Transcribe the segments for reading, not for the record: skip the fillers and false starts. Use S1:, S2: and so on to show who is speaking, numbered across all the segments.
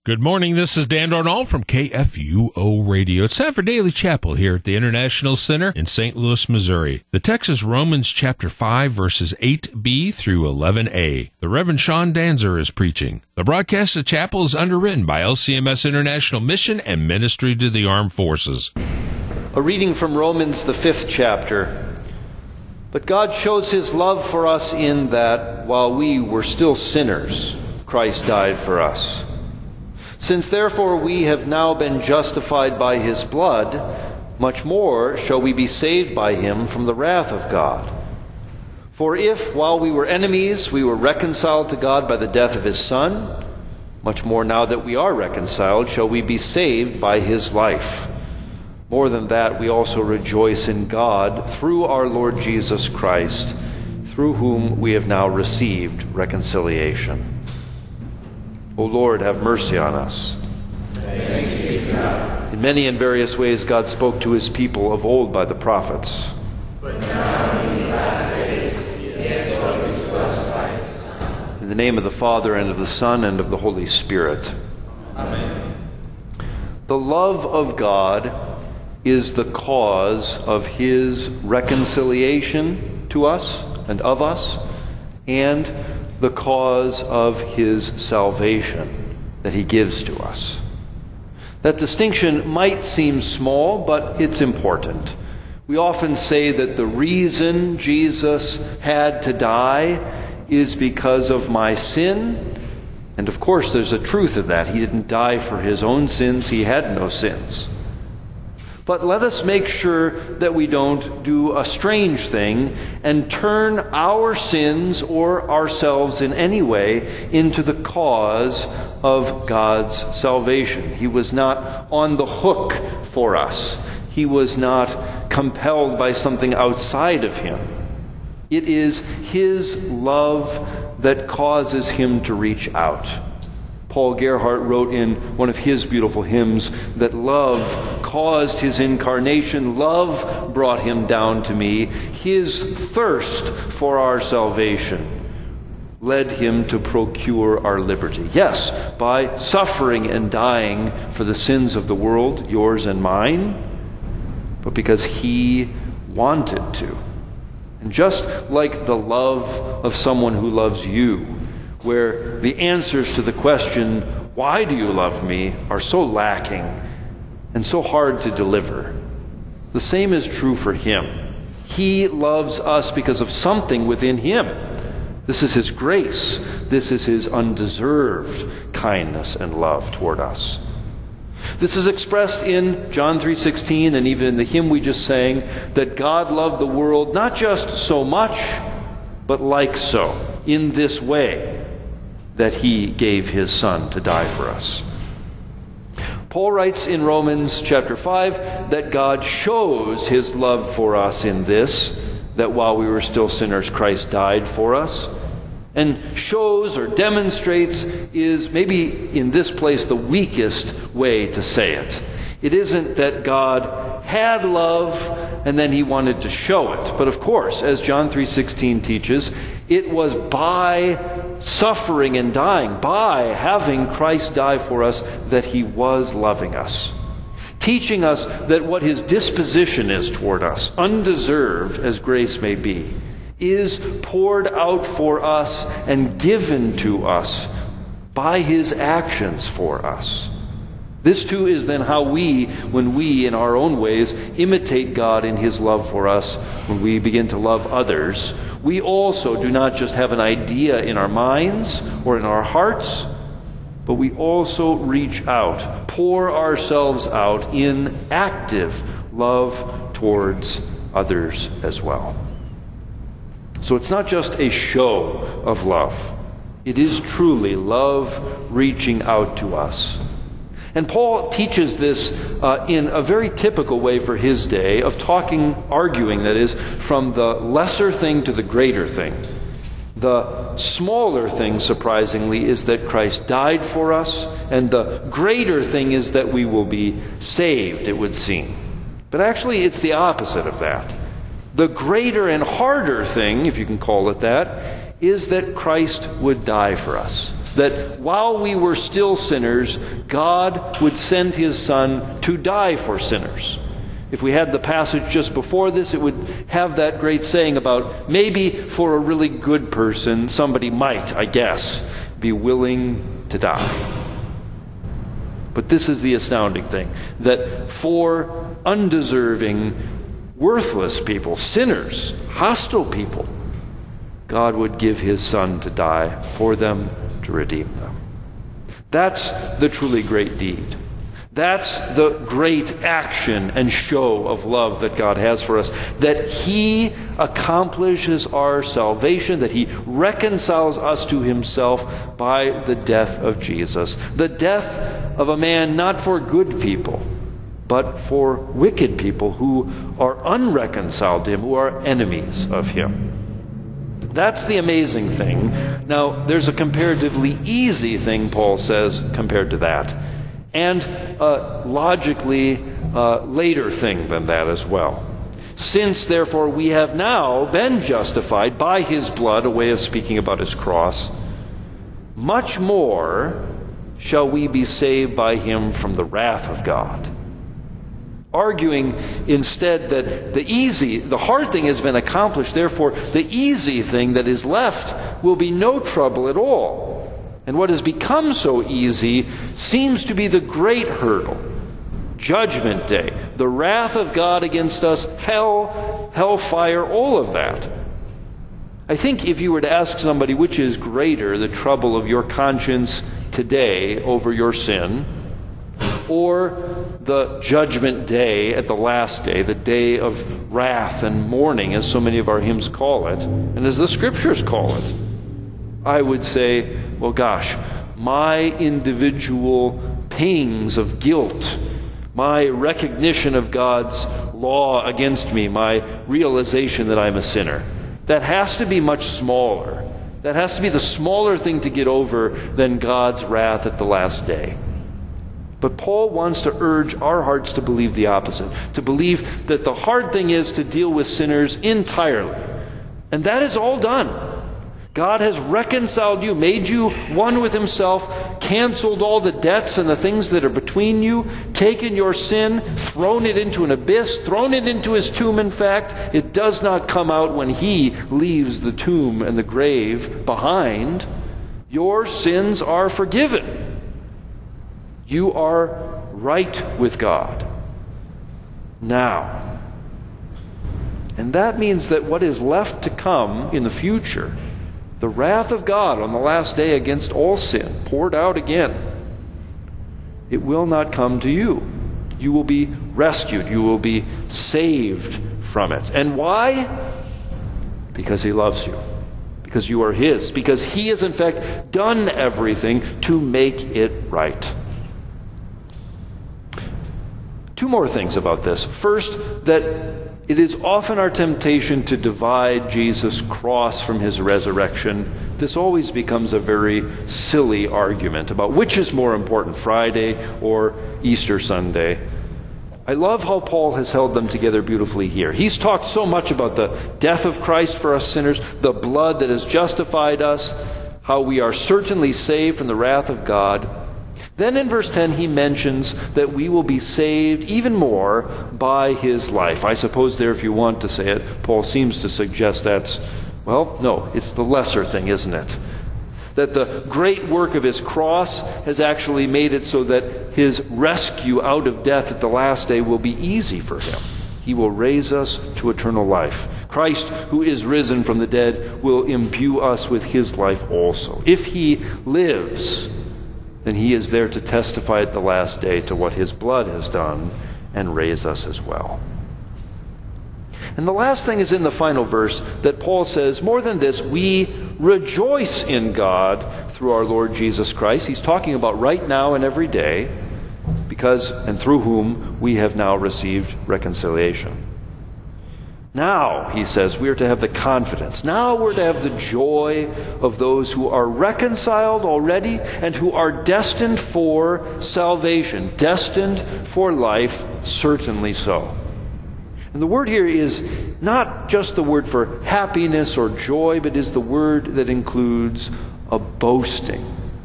S1: Good morning, this is Dan Darnall from KFUO Radio. It's time for Daily Chapel here at the International Center in St. Louis, Missouri. The text is Romans chapter 5, verses 8b through 11a. The Reverend Sean Danzer is preaching. The broadcast of chapel is underwritten by LCMS International Mission and Ministry to the Armed Forces.
S2: A reading from Romans, the 5th chapter. But God shows his love for us in that, while we were still sinners, Christ died for us. Since therefore we have now been justified by his blood, much more shall we be saved by him from the wrath of God. For if, while we were enemies, we were reconciled to God by the death of his Son, much more now that we are reconciled shall we be saved by his life. More than that, we also rejoice in God through our Lord Jesus Christ, through whom we have now received reconciliation. O Lord, have mercy on us. In many and various ways, God spoke to his people of old by the prophets.
S3: But now, in these last days, he has spoken to us by his Son.
S2: In the name of the Father, and of the Son, and of the Holy Spirit.
S3: Amen.
S2: The love of God is the cause of his reconciliation to us and of us, and the cause of his salvation that he gives to us. That distinction might seem small, but it's important. We often say that the reason Jesus had to die is because of my sin. And of course, there's a truth of that. He didn't die for his own sins. He had no sins. But let us make sure that we don't do a strange thing and turn our sins or ourselves in any way into the cause of God's salvation. He was not on the hook for us. He was not compelled by something outside of him. It is his love that causes him to reach out. Paul Gerhardt wrote in one of his beautiful hymns that love caused his incarnation. Love brought him down to me. His thirst for our salvation led him to procure our liberty. Yes, by suffering and dying for the sins of the world, yours and mine, but because he wanted to. And just like the love of someone who loves you, where the answers to the question, why do you love me, are so lacking and so hard to deliver, the same is true for him. He loves us because of something within him. This is his grace. This is his undeserved kindness and love toward us. This is expressed in John 3:16 and even in the hymn we just sang, that God loved the world not just so much, but like so, in this way, that he gave his Son to die for us. Paul writes in Romans chapter 5 that God shows his love for us in this, that while we were still sinners, Christ died for us. And shows or demonstrates is maybe in this place the weakest way to say it. It isn't that God had love and then he wanted to show it. But of course, as John 3:16 teaches, it was by suffering and dying, by having Christ die for us, that he was loving us. Teaching us that what his disposition is toward us, undeserved as grace may be, is poured out for us and given to us by his actions for us. This too is then how we, when we in our own ways imitate God in his love for us, when we begin to love others, we also do not just have an idea in our minds or in our hearts, but we also reach out, pour ourselves out in active love towards others as well. So it's not just a show of love. It is truly love reaching out to us. And Paul teaches this in a very typical way for his day of arguing, that is, from the lesser thing to the greater thing. The smaller thing, surprisingly, is that Christ died for us, and the greater thing is that we will be saved, it would seem. But actually, it's the opposite of that. The greater and harder thing, if you can call it that, is that Christ would die for us. that while we were still sinners, God would send his Son to die for sinners. If we had the passage just before this, it would have that great saying about maybe for a really good person, somebody might, I guess, be willing to die. But this is the astounding thing, that for undeserving, worthless people, sinners, hostile people, God would give his Son to die for them, to redeem them. That's the truly great deed. That's the great action and show of love that God has for us, that he accomplishes our salvation, that he reconciles us to himself by the death of Jesus. The death of a man not for good people, but for wicked people who are unreconciled to him, who are enemies of him. That's the amazing thing. Now, there's a comparatively easy thing, Paul says, compared to that. And a logically later thing than that as well. Since, therefore, we have now been justified by his blood, a way of speaking about his cross, much more shall we be saved by him from the wrath of God. Arguing instead that the hard thing has been accomplished, therefore the easy thing that is left will be no trouble at all. And what has become so easy seems to be the great hurdle. Judgment Day, the wrath of God against us, hell, hellfire, all of that. I think if you were to ask somebody which is greater, the trouble of your conscience today over your sin, or the judgment day at the last day, the day of wrath and mourning, as so many of our hymns call it, and as the scriptures call it, I would say, well, gosh, my individual pangs of guilt, my recognition of God's law against me, my realization that I'm a sinner, that has to be much smaller. That has to be the smaller thing to get over than God's wrath at the last day. But Paul wants to urge our hearts to believe the opposite, to believe that the hard thing is to deal with sinners entirely. And that is all done. God has reconciled you, made you one with himself, canceled all the debts and the things that are between you, taken your sin, thrown it into an abyss, thrown it into his tomb. In fact, it does not come out when he leaves the tomb and the grave behind. Your sins are forgiven. You are right with God now. And that means that what is left to come in the future, the wrath of God on the last day against all sin, poured out again, it will not come to you. You will be rescued. You will be saved from it. And why? Because he loves you. Because you are his. Because he has in fact done everything to make it right. Two more things about this. First, that it is often our temptation to divide Jesus' cross from his resurrection. This always becomes a very silly argument about which is more important, Friday or Easter Sunday. I love how Paul has held them together beautifully here. He's talked so much about the death of Christ for us sinners, the blood that has justified us, how we are certainly saved from the wrath of God. Then in verse 10 he mentions that we will be saved even more by his life. I suppose there, if you want to say it, Paul seems to suggest that's, well, no, it's the lesser thing, isn't it? That the great work of his cross has actually made it so that his rescue out of death at the last day will be easy for him. He will raise us to eternal life. Christ, who is risen from the dead, will imbue us with his life also. If he lives, then he is there to testify at the last day to what his blood has done and raise us as well. And the last thing is in the final verse that Paul says, more than this, we rejoice in God through our Lord Jesus Christ. He's talking about right now and every day, because and through whom we have now received reconciliation. Now, he says, we are to have the confidence. Now we're to have the joy of those who are reconciled already and who are destined for salvation, destined for life, certainly so. And the word here is not just the word for happiness or joy, but is the word that includes a boasting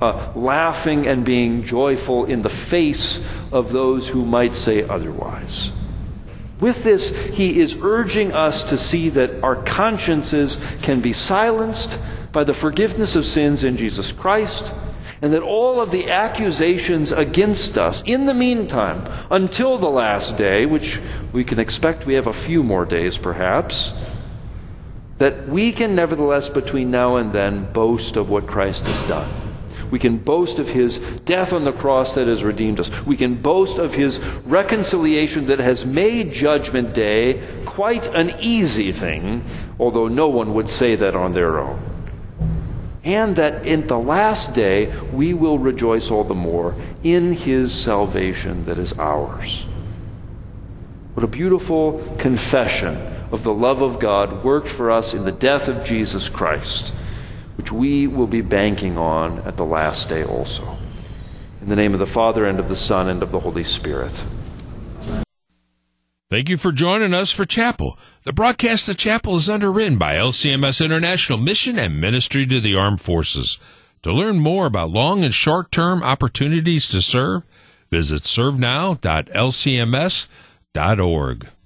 S2: laughing and being joyful in the face of those who might say otherwise. With this, he is urging us to see that our consciences can be silenced by the forgiveness of sins in Jesus Christ, and that all of the accusations against us in the meantime, until the last day, which we can expect we have a few more days perhaps, that we can nevertheless between now and then boast of what Christ has done. We can boast of his death on the cross that has redeemed us. We can boast of his reconciliation that has made Judgment Day quite an easy thing, although no one would say that on their own. And that in the last day we will rejoice all the more in his salvation that is ours. What a beautiful confession of the love of God worked for us in the death of Jesus Christ, which we will be banking on at the last day also. In the name of the Father, and of the Son, and of the Holy Spirit.
S1: Thank you for joining us for Chapel. The broadcast of Chapel is underwritten by LCMS International Mission and Ministry to the Armed Forces. To learn more about long and short-term opportunities to serve, visit servenow.lcms.org.